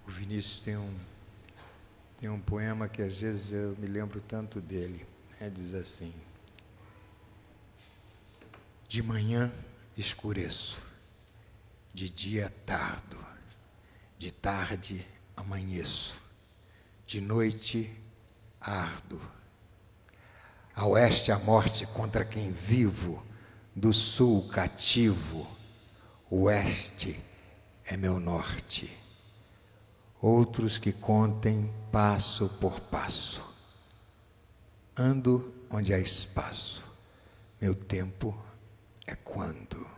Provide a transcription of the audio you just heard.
O Vinícius tem um poema que às vezes eu me lembro tanto dele, né? Diz assim: de manhã escureço, de dia tardo, de tarde amanheço, de noite ardo. A oeste a morte contra quem vivo, do sul cativo, o oeste é meu norte. Outros que contem passo por passo. Ando onde há espaço, meu tempo é quando.